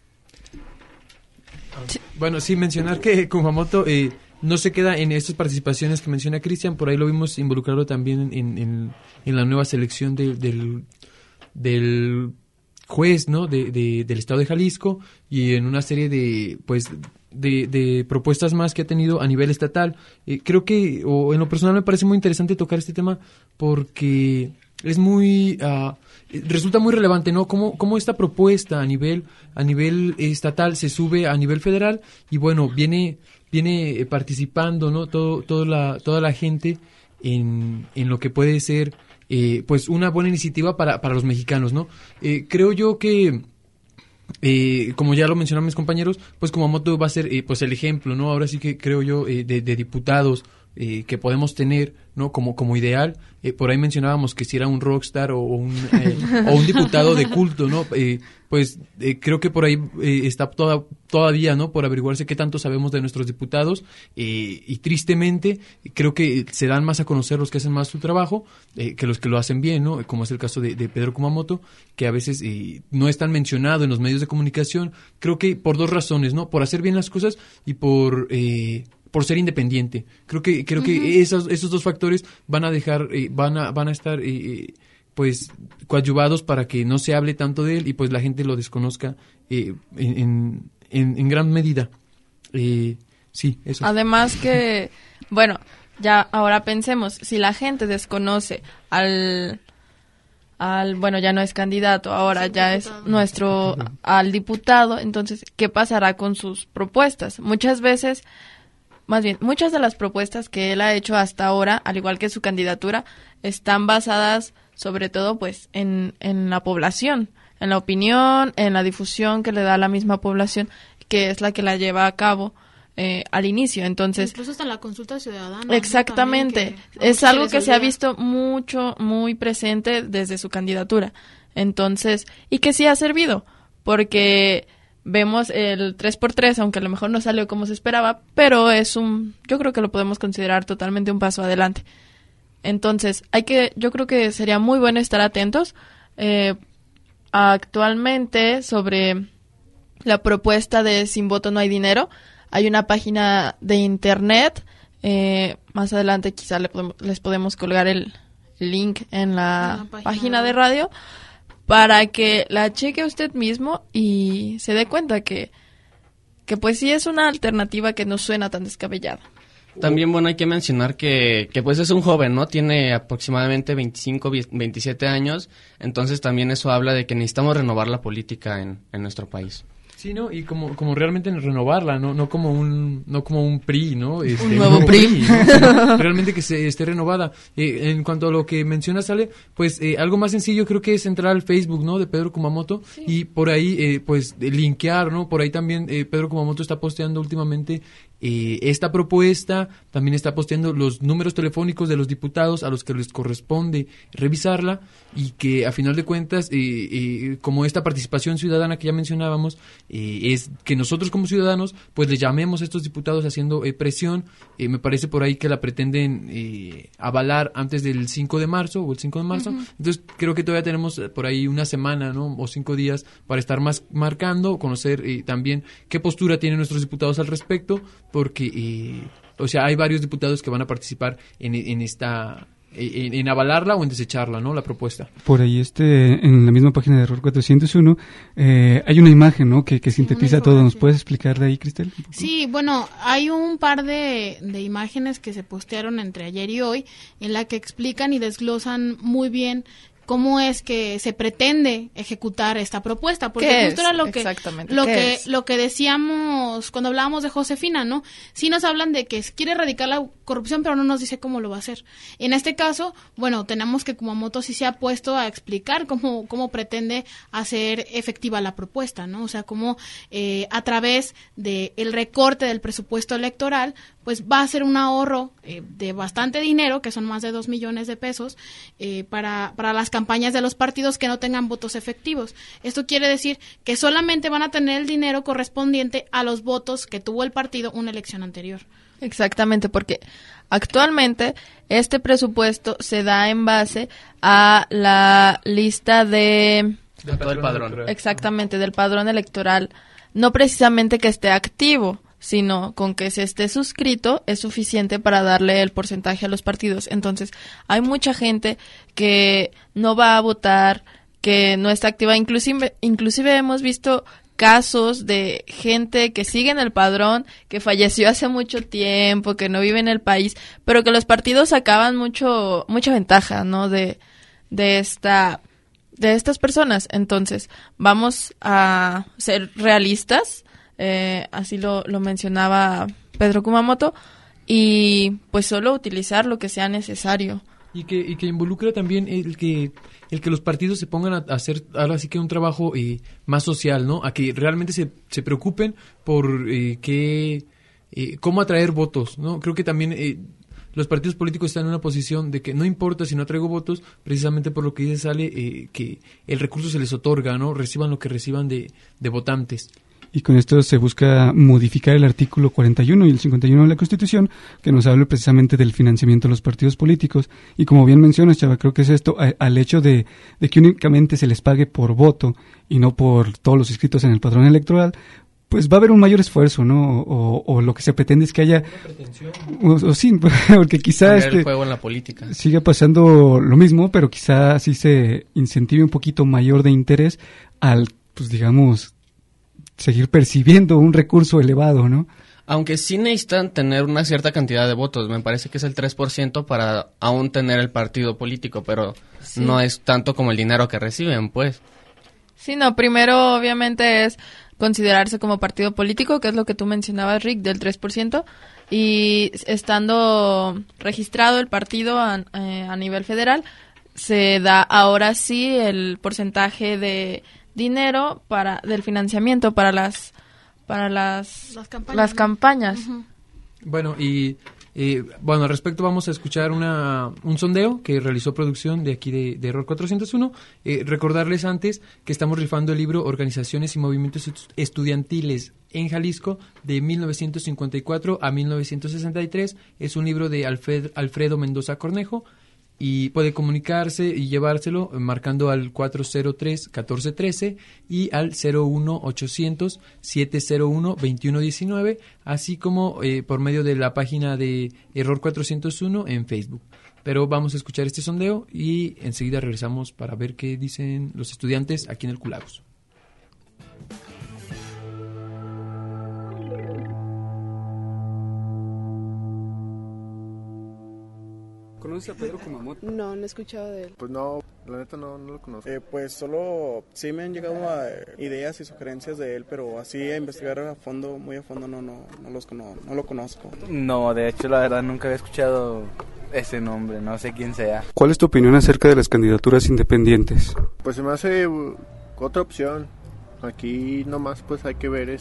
Sí. Bueno, sí, mencionar que Kumamoto no se queda en estas participaciones que menciona Cristian, por ahí lo vimos involucrado también en la nueva selección del juez, ¿no? del estado de Jalisco, y en una serie de propuestas más que ha tenido a nivel estatal. Creo que, o en lo personal me parece muy interesante tocar este tema, porque es muy resulta muy relevante, ¿no? Cómo esta propuesta a nivel estatal se sube a nivel federal y bueno, viene participando, ¿no? Toda la gente en lo que puede ser pues una buena iniciativa para los mexicanos, ¿no? Creo yo que como ya lo mencionaron mis compañeros, pues Kumamoto va a ser pues el ejemplo, ¿no? Ahora sí que creo yo de diputados que podemos tener, ¿no? Como ideal. Por ahí mencionábamos que si era un rockstar o un diputado de culto, ¿no? Pues creo que por ahí está todavía, ¿no? Por averiguarse qué tanto sabemos de nuestros diputados y tristemente creo que se dan más a conocer los que hacen más su trabajo que los que lo hacen bien, ¿no? Como es el caso de Pedro Kumamoto, que a veces no es tan mencionado en los medios de comunicación. Creo que por dos razones, ¿no? Por hacer bien las cosas y por ser independiente. Creo que esos dos factores van a dejar, van a estar pues coadyuvados para que no se hable tanto de él y pues la gente lo desconozca en gran medida. Sí, eso. Además que, bueno, ya ahora pensemos, si la gente desconoce bueno, ya no es candidato, ahora ya es al diputado, entonces, ¿qué pasará con sus propuestas? Muchas de las propuestas que él ha hecho hasta ahora, al igual que su candidatura, están basadas sobre todo pues en la población, en la opinión, en la difusión que le da a la misma población, que es la que la lleva a cabo al inicio. Entonces, incluso hasta la consulta ciudadana. Exactamente. Es algo que se ha visto muy presente desde su candidatura. Entonces, y que sí ha servido, porque vemos el 3x3, aunque a lo mejor no salió como se esperaba, pero yo creo que lo podemos considerar totalmente un paso adelante. Entonces, yo creo que sería muy bueno estar atentos actualmente sobre la propuesta de Sin Voto No Hay Dinero. Hay una página de internet, más adelante quizá les podemos colgar el link en la página de radio, para que la cheque usted mismo y se dé cuenta que pues sí es una alternativa que no suena tan descabellada. También, bueno, hay que mencionar que pues es un joven, ¿no? Tiene aproximadamente 25, 27 años, entonces también eso habla de que necesitamos renovar la política en nuestro país. Sí, ¿no? Y como realmente renovarla, no como un PRI, ¿no? Un nuevo PRI. ¿no? Realmente que esté renovada. En cuanto a lo que mencionas, Ale, pues algo más sencillo creo que es entrar al Facebook, ¿no? De Pedro Kumamoto, sí. Y por ahí, pues, linkear, ¿no? Por ahí también Pedro Kumamoto está posteando últimamente esta propuesta, también está posteando los números telefónicos de los diputados a los que les corresponde revisarla, y que a final de cuentas, como esta participación ciudadana que ya mencionábamos, es que nosotros como ciudadanos pues le llamemos a estos diputados haciendo presión. Me parece por ahí que la pretenden avalar antes del 5 de marzo o el 5 de marzo. Uh-huh. Entonces creo que todavía tenemos por ahí una semana, ¿no? O 5 días para estar más marcando, conocer también qué postura tienen nuestros diputados al respecto, porque o sea, hay varios diputados que van a participar en esta en avalarla o en desecharla, ¿no? La propuesta. Por ahí en la misma página de Error 401 hay una imagen, ¿no? Que sintetiza todo. ¿Nos puedes explicar de ahí, Cristel? Sí, bueno, hay un par de imágenes que se postearon entre ayer y hoy en la que explican y desglosan muy bien cómo es que se pretende ejecutar esta propuesta, porque justo era lo que decíamos cuando hablábamos de Josefina, ¿no? Sí nos hablan de que quiere erradicar la corrupción, pero no nos dice cómo lo va a hacer. En este caso, bueno, tenemos que Kumamoto sí se ha puesto a explicar cómo pretende hacer efectiva la propuesta, ¿no? O sea, cómo a través de el recorte del presupuesto electoral, pues va a ser un ahorro de bastante dinero, que son más de 2 millones de pesos, para las campañas de los partidos que no tengan votos efectivos. Esto quiere decir que solamente van a tener el dinero correspondiente a los votos que tuvo el partido una elección anterior. Exactamente, porque actualmente este presupuesto se da en base a la lista del padrón. Exactamente, del padrón electoral. No precisamente que esté activo, sino con que se esté suscrito es suficiente para darle el porcentaje a los partidos. Entonces, hay mucha gente que no va a votar, que no está activa. Inclusive hemos visto casos de gente que sigue en el padrón, que falleció hace mucho tiempo, que no vive en el país, pero que los partidos sacaban mucha ventaja, ¿no? de de estas personas. Entonces, vamos a ser realistas, así lo mencionaba Pedro Kumamoto, y pues solo utilizar lo que sea necesario. Y que involucra también el que los partidos se pongan a hacer ahora sí que un trabajo más social, ¿no? A que realmente se preocupen por cómo atraer votos, ¿no? Creo que también los partidos políticos están en una posición de que no importa si no traigo votos, precisamente por lo que dice Sale, que el recurso se les otorga, ¿no? Reciban lo que reciban de votantes. Y con esto se busca modificar el artículo 41 y el 51 de la Constitución, que nos habla precisamente del financiamiento de los partidos políticos. Y como bien mencionas, Chava, creo que es esto, al hecho de que únicamente se les pague por voto y no por todos los inscritos en el padrón electoral, pues va a haber un mayor esfuerzo, ¿no? O lo que se pretende es que haya... O sí, porque quizá el juego en la política. Siga pasando lo mismo, pero quizá sí se incentive un poquito mayor de interés al, pues digamos, seguir percibiendo un recurso elevado, ¿no? Aunque sí necesitan tener una cierta cantidad de votos, me parece que es el 3% para aún tener el partido político, pero sí, no es tanto como el dinero que reciben, pues. Sí, no, primero obviamente es considerarse como partido político, que es lo que tú mencionabas, Rick, del 3%, y estando registrado el partido a nivel federal, se da ahora sí el porcentaje de dinero del financiamiento para las campañas. Uh-huh. Bueno, y al respecto vamos a escuchar un sondeo que realizó producción de aquí de Error 401. Recordarles antes que estamos rifando el libro Organizaciones y Movimientos Estudiantiles en Jalisco de 1954 a 1963. Es un libro de Alfredo Mendoza Cornejo, y puede comunicarse y llevárselo marcando al 403-1413 y al 01800-701-2119, así como por medio de la página de Error 401 en Facebook. Pero vamos a escuchar este sondeo y enseguida regresamos para ver qué dicen los estudiantes aquí en el Culagos. ¿Conoces a Pedro Kumamoto? No he escuchado de él. Pues no, la neta no lo conozco. Pues solo sí me han llegado ideas y sugerencias de él, pero así a investigar muy a fondo no lo conozco. No, de hecho la verdad nunca había escuchado ese nombre, no sé quién sea. ¿Cuál es tu opinión acerca de las candidaturas independientes? Pues se me hace otra opción. Aquí nomás pues hay que ver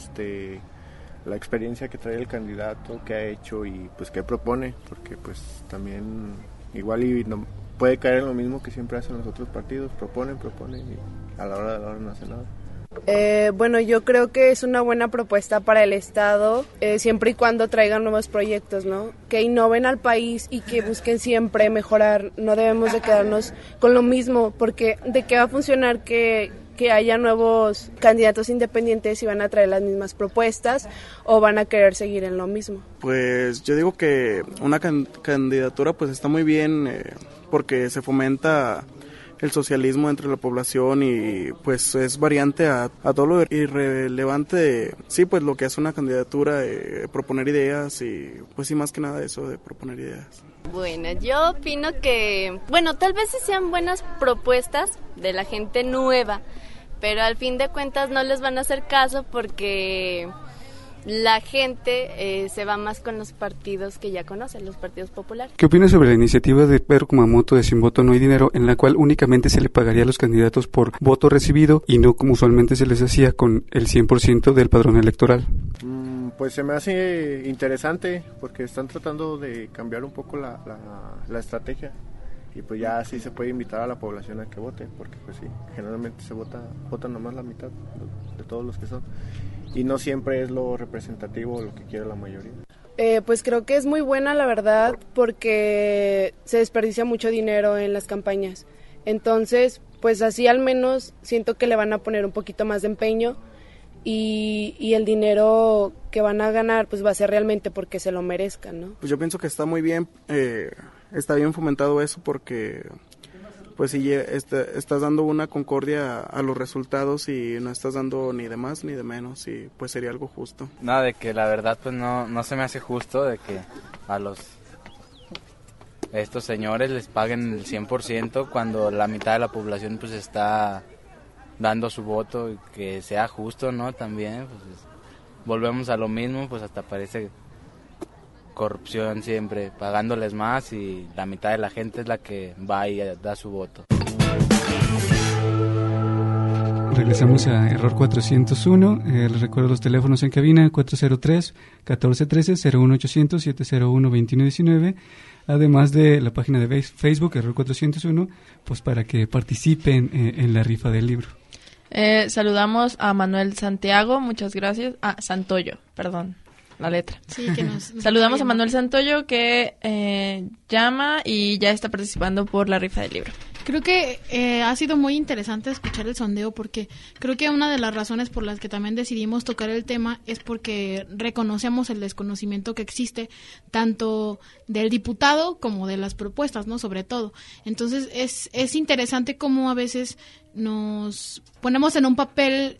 la experiencia que trae el candidato, qué ha hecho y pues qué propone, porque pues también igual y no puede caer en lo mismo que siempre hacen los otros partidos, proponen y a la hora de la hora no hace nada. Bueno, yo creo que es una buena propuesta para el Estado, siempre y cuando traigan nuevos proyectos, ¿no? Que innoven al país y que busquen siempre mejorar. No debemos de quedarnos con lo mismo, porque ¿de qué va a funcionar que haya nuevos candidatos independientes y van a traer las mismas propuestas o van a querer seguir en lo mismo? Pues yo digo que una candidatura pues está muy bien porque se fomenta el socialismo entre la población y pues es variante a todo lo irrelevante, sí, pues lo que hace una candidatura, proponer ideas y pues sí, más que nada eso de proponer ideas. Bueno, yo opino que, tal vez sí sean buenas propuestas de la gente nueva, pero al fin de cuentas no les van a hacer caso porque la gente se va más con los partidos que ya conocen, los partidos populares. ¿Qué opinas sobre la iniciativa de Pedro Kumamoto de Sin Voto No Hay Dinero, en la cual únicamente se le pagaría a los candidatos por voto recibido y no como usualmente se les hacía con el 100% del padrón electoral? Pues se me hace interesante porque están tratando de cambiar un poco la estrategia y pues ya así se puede invitar a la población a que vote, porque pues sí, generalmente votan nomás la mitad de todos los que son y no siempre es lo representativo o lo que quiere la mayoría. Pues creo que es muy buena la verdad porque se desperdicia mucho dinero en las campañas, entonces pues así al menos siento que le van a poner un poquito más de empeño y el dinero que van a ganar pues va a ser realmente porque se lo merezcan, ¿no? Pues yo pienso que está muy bien, está bien fomentado eso porque pues si estás dando una concordia a los resultados y no estás dando ni de más ni de menos y pues sería algo justo. Nada, de que la verdad pues no se me hace justo de que a los estos señores les paguen el 100% cuando la mitad de la población pues está dando su voto, y que sea justo, ¿no? También pues volvemos a lo mismo, pues hasta parece corrupción siempre, pagándoles más y la mitad de la gente es la que va y da su voto. Regresamos a Error 401. Les recuerdo los teléfonos en cabina: 403-1413, 01800-701-2119. Además de la página de Facebook, Error 401, pues para que participen en la rifa del libro. Saludamos a Manuel Santiago, muchas gracias. Santoyo, perdón, la letra. Sí, que nos Saludamos a Manuel Santoyo, que llama y ya está participando por la rifa del libro. Creo que ha sido muy interesante escuchar el sondeo, porque creo que una de las razones por las que también decidimos tocar el tema es porque reconocemos el desconocimiento que existe tanto del diputado como de las propuestas, ¿no? Sobre todo. Entonces es interesante cómo a veces nos ponemos en un papel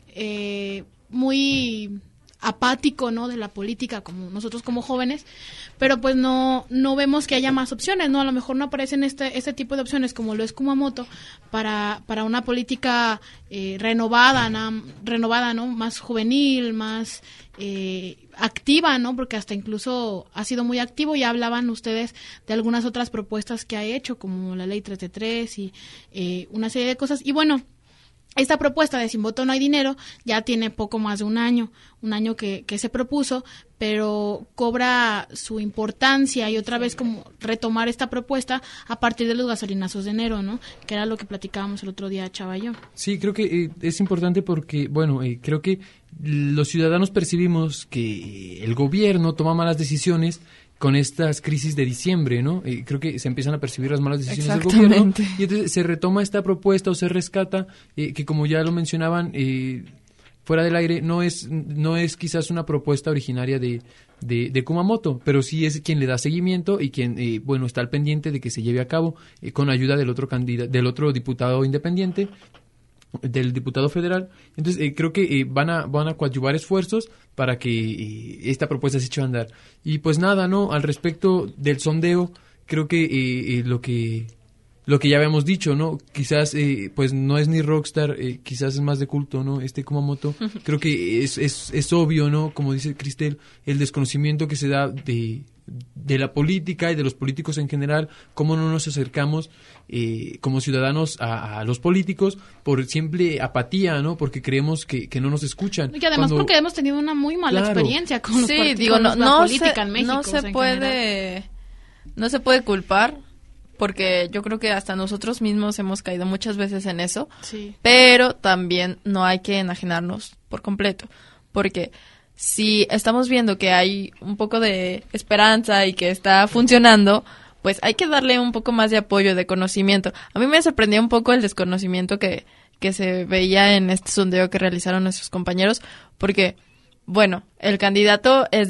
muy apático, ¿no? De la política, como nosotros como jóvenes, pero pues no vemos que haya más opciones, ¿no? A lo mejor no aparecen este tipo de opciones como lo es Kumamoto para una política renovada, ¿no? Más juvenil, más activa, ¿no? Porque hasta incluso ha sido muy activo. Ya hablaban ustedes de algunas otras propuestas que ha hecho, como la ley 3 y una serie de cosas. Y bueno, esta propuesta de Sin Voto No Hay Dinero ya tiene poco más de un año que se propuso, pero cobra su importancia y otra vez como retomar esta propuesta a partir de los gasolinazos de enero, ¿no? Que era lo que platicábamos el otro día, Chava y yo. Sí, creo que es importante porque, bueno, creo que los ciudadanos percibimos que el gobierno toma malas decisiones con estas crisis de diciembre, ¿no? Creo que se empiezan a percibir las malas decisiones del gobierno y entonces se retoma esta propuesta o se rescata, que como ya lo mencionaban fuera del aire, no es quizás una propuesta originaria de Kumamoto, pero sí es quien le da seguimiento y quien bueno, está al pendiente de que se lleve a cabo con ayuda del otro diputado independiente, del diputado federal. Entonces creo que van a coadyuvar esfuerzos para que esta propuesta se eche a andar. Y pues nada, ¿no? Al respecto del sondeo, creo que lo que ya habíamos dicho, ¿no? Quizás pues no es ni rockstar, quizás es más de culto, ¿no? Kumamoto. Creo que es obvio, ¿no? Como dice Cristel, el desconocimiento que se da de la política y de los políticos en general, cómo no nos acercamos como ciudadanos a los políticos por simple apatía, ¿no? Porque creemos que no nos escuchan. Y además porque hemos tenido una muy mala experiencia con los políticos, la política en México. No se puede culpar, porque yo creo que hasta nosotros mismos hemos caído muchas veces en eso, sí. Pero también no hay que enajenarnos por completo, porque si estamos viendo que hay un poco de esperanza y que está funcionando, pues hay que darle un poco más de apoyo, de conocimiento. A mí me sorprendió un poco el desconocimiento que se veía en este sondeo que realizaron nuestros compañeros, porque, bueno, el candidato es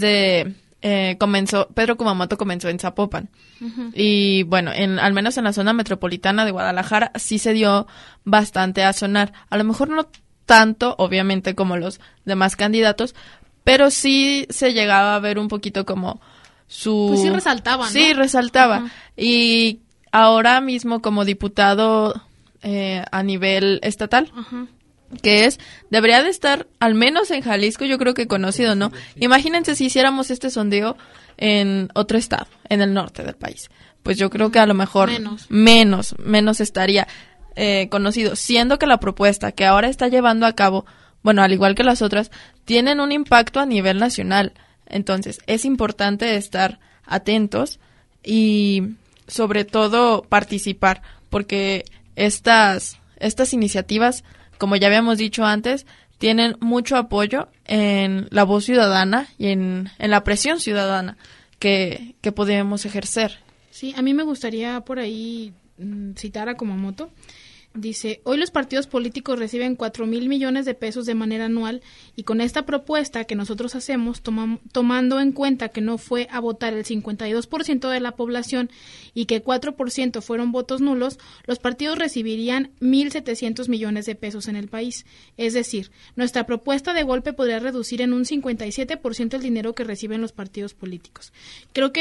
Pedro Kumamoto comenzó en Zapopan. Uh-huh. Y bueno, al menos en la zona metropolitana de Guadalajara sí se dio bastante a sonar. A lo mejor no tanto, obviamente, como los demás candidatos, pero sí se llegaba a ver un poquito como Pues sí resaltaba, ¿no? Sí, resaltaba. Uh-huh. Y ahora mismo como diputado a nivel estatal, uh-huh, que debería de estar, al menos en Jalisco, yo creo que conocido, ¿no? Sí. Imagínense si hiciéramos este sondeo en otro estado, en el norte del país. Pues yo creo que a lo mejor menos estaría conocido, siendo que la propuesta que ahora está llevando a cabo, bueno, al igual que las otras, tienen un impacto a nivel nacional. Entonces, es importante estar atentos y, sobre todo, participar, porque estas iniciativas, como ya habíamos dicho antes, tienen mucho apoyo en la voz ciudadana y en la presión ciudadana que podemos ejercer. Sí, a mí me gustaría por ahí citar a Kumamoto. Dice, hoy los partidos políticos reciben 4,000 millones de pesos de manera anual y con esta propuesta que nosotros hacemos, tomando en cuenta que no fue a votar el 52% de la población y que 4% fueron votos nulos, los partidos recibirían 1,700 millones de pesos en el país. Es decir, nuestra propuesta de golpe podría reducir en un 57% el dinero que reciben los partidos políticos. Creo que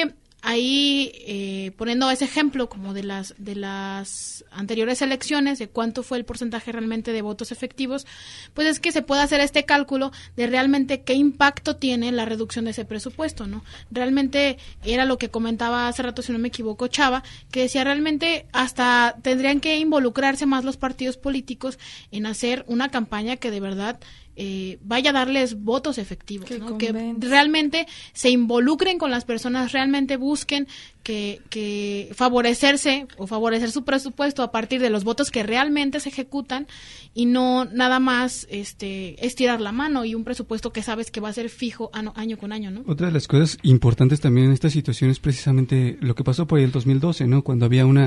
ahí poniendo ese ejemplo como de las anteriores elecciones, de cuánto fue el porcentaje realmente de votos efectivos, pues es que se puede hacer este cálculo de realmente qué impacto tiene la reducción de ese presupuesto, ¿no? Realmente era lo que comentaba hace rato, si no me equivoco, Chava, que decía realmente hasta tendrían que involucrarse más los partidos políticos en hacer una campaña que de verdad vaya a darles votos efectivos, ¿no? Que realmente se involucren con las personas, realmente busquen que favorecerse o favorecer su presupuesto a partir de los votos que realmente se ejecutan y no nada más estirar la mano y un presupuesto que sabes que va a ser fijo año con año, ¿no? Otra de las cosas importantes también en esta situación es precisamente lo que pasó por ahí el 2012, ¿no? Cuando había una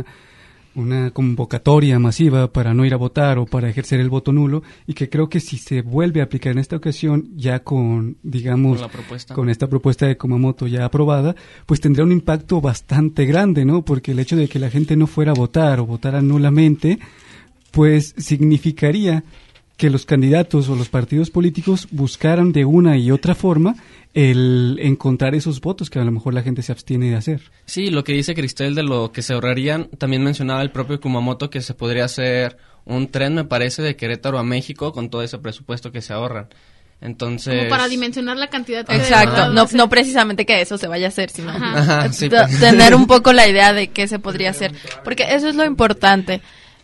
convocatoria masiva para no ir a votar o para ejercer el voto nulo, y que creo que si se vuelve a aplicar en esta ocasión ya con, digamos, con esta propuesta de Kumamoto ya aprobada, pues tendría un impacto bastante grande, ¿no? Porque el hecho de que la gente no fuera a votar o votara nulamente, pues significaría que los candidatos o los partidos políticos buscaran de una y otra forma el encontrar esos votos que a lo mejor la gente se abstiene de hacer. Sí, lo que dice Cristel de lo que se ahorrarían, también mencionaba el propio Kumamoto que se podría hacer un tren, me parece, de Querétaro a México con todo ese presupuesto que se ahorran. Entonces, como para dimensionar la cantidad. Exacto, no precisamente que eso se vaya a hacer, sino sí, tener un poco la idea de qué se podría hacer, porque eso es lo importante.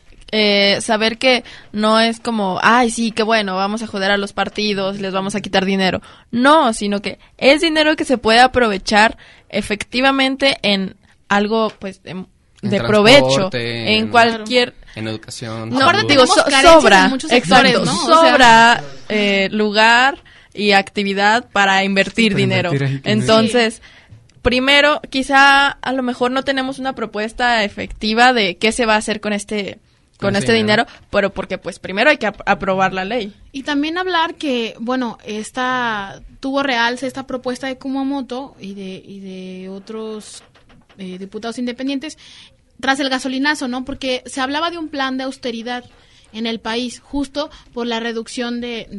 Saber que no es como, ay, sí, qué bueno, vamos a joder a los partidos, les vamos a quitar dinero. No, sino que es dinero que se puede aprovechar efectivamente en algo, pues, de provecho, en cualquier... En educación. No, digo, sobra, exacto, ¿no? Sobra lugar y actividad para invertir dinero. Entonces... Primero, quizá a lo mejor no tenemos una propuesta efectiva de qué se va a hacer con este dinero, pero porque pues primero hay que aprobar la ley. Y también hablar que, bueno, tuvo realce esta propuesta de Kumamoto y de otros diputados independientes tras el gasolinazo, ¿no? Porque se hablaba de un plan de austeridad en el país, justo por la reducción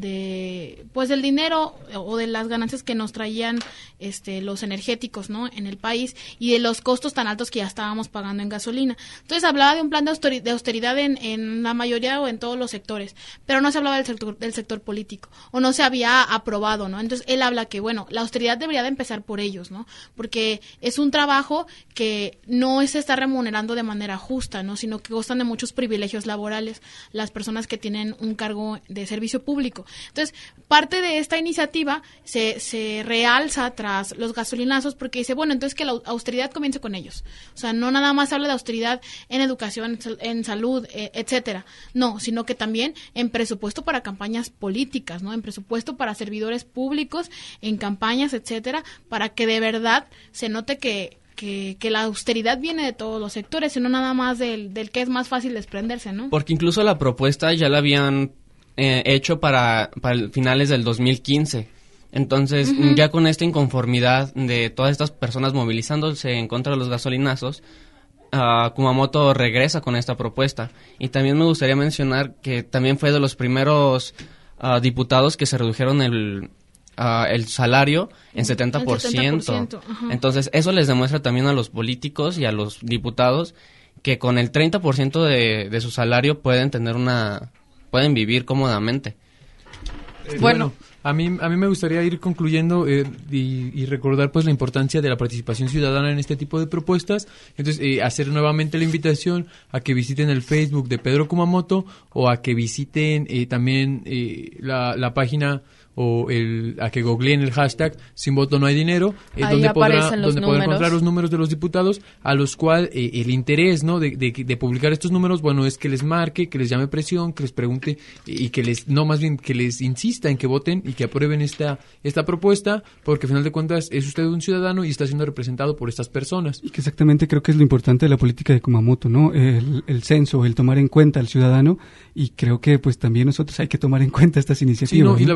pues del dinero o de las ganancias que nos traían los energéticos, ¿no? En el país, y de los costos tan altos que ya estábamos pagando en gasolina. Entonces hablaba de un plan de austeridad en la mayoría o en todos los sectores, pero no se hablaba del sector político, o no se había aprobado, ¿no? Entonces él habla que, bueno, la austeridad debería de empezar por ellos, ¿no? Porque es un trabajo que no se está remunerando de manera justa, ¿no? Sino que gozan de muchos privilegios laborales las personas que tienen un cargo de servicio público. Entonces, parte de esta iniciativa se realza tras los gasolinazos, porque dice, bueno, entonces que la austeridad comience con ellos. O sea, no nada más habla de austeridad en educación, en salud, etcétera. No, sino que también en presupuesto para campañas políticas, ¿no? En presupuesto para servidores públicos, en campañas, etcétera, para que de verdad se note que la austeridad viene de todos los sectores y no nada más del que es más fácil desprenderse, ¿no? Porque incluso la propuesta ya la habían hecho para finales del 2015. Entonces, ya con esta inconformidad de todas estas personas movilizándose en contra de los gasolinazos, Kumamoto regresa con esta propuesta. Y también me gustaría mencionar que también fue de los primeros diputados que se redujeron el salario en 70%. Entonces, eso les demuestra también a los políticos y a los diputados que con el 30% de su salario pueden vivir cómodamente. Bueno, a mí me gustaría ir concluyendo y recordar pues la importancia de la participación ciudadana en este tipo de propuestas. Entonces, hacer nuevamente la invitación a que visiten el Facebook de Pedro Kumamoto, o a que visiten también la página, o a que googleen el hashtag Sin Voto No Hay Dinero, donde podrán encontrar los números de los diputados, a los cuales el interés, ¿no?, de publicar estos números, bueno, es que les marque, que les llame presión, que les pregunte y que les insista en que voten y que aprueben esta propuesta, porque al final de cuentas es usted un ciudadano y está siendo representado por estas personas. Y que exactamente creo que es lo importante de la política de Kumamoto, ¿no? El censo, el tomar en cuenta al ciudadano, y creo que pues también nosotros hay que tomar en cuenta estas iniciativas. Sí, ¿no? ¿no? Y la verdad es que está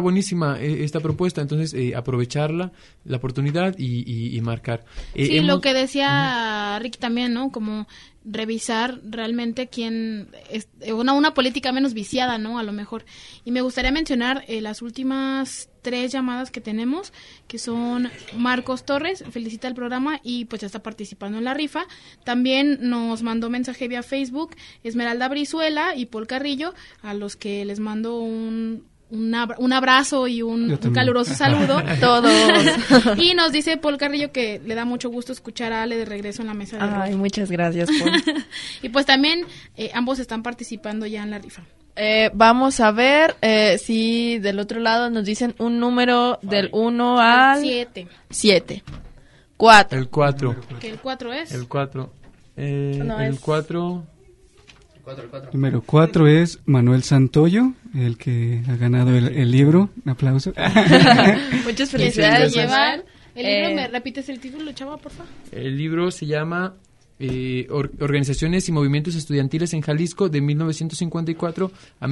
buenísima esta propuesta, entonces aprovecharla, la oportunidad y marcar. Sí, lo que decía Rick también, ¿no? Como revisar realmente quién es una política menos viciada, ¿no? A lo mejor. Y me gustaría mencionar las últimas 3 llamadas que tenemos, que son Marcos Torres, felicita el programa y pues ya está participando en la rifa. También nos mandó mensaje vía Facebook Esmeralda Brizuela y Paul Carrillo, a los que les mando un abrazo y un caluroso saludo. Todos. Y nos dice Paul Carrillo que le da mucho gusto escuchar a Ale de regreso en la mesa de Ay, muchas gracias, Paul. Y pues también ambos están participando ya en la rifa. Vamos a ver si del otro lado nos dicen un número del 1 al 7. 4. El 4. ¿Que el 4 es? El 4. No, el es... 4... Número 4 es Manuel Santoyo, el que ha ganado el libro. Un aplauso. Muchas felicidades. Llevar el libro, ¿me repites el título, chava, por favor? El libro se llama Organizaciones y Movimientos Estudiantiles en Jalisco de 1954 a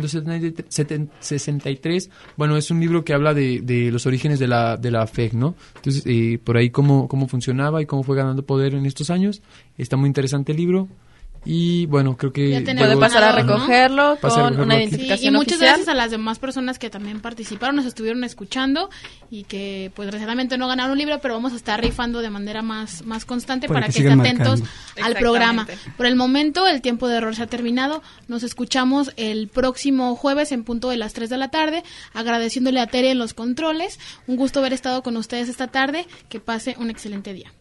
1963. Bueno, es un libro que habla de los orígenes de la FEG, ¿no? Entonces, por ahí cómo funcionaba y cómo fue ganando poder en estos años. Está muy interesante el libro. Y bueno, creo que puede pasar a recogerlo, ¿no? Con una identificación y muchas oficial. Gracias a las demás personas que también participaron, nos estuvieron escuchando y que pues recientemente no ganaron un libro, pero vamos a estar rifando de manera más constante para que estén atentos al programa. Por el momento el tiempo de error se ha terminado. Nos escuchamos el próximo jueves en punto de las 3 de la tarde, agradeciéndole a Tere en los controles. Un gusto haber estado con ustedes esta tarde. Que pase un excelente día.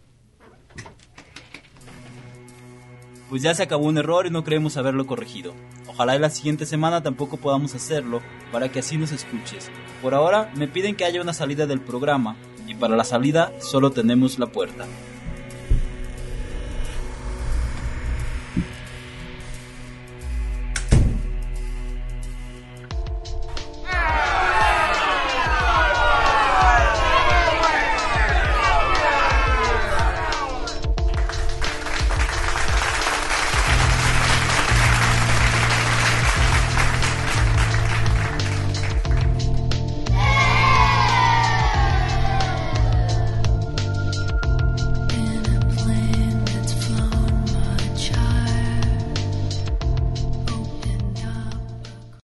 Pues ya se acabó un error y no creemos haberlo corregido. Ojalá en la siguiente semana tampoco podamos hacerlo para que así nos escuches. Por ahora me piden que haya una salida del programa y para la salida solo tenemos la puerta.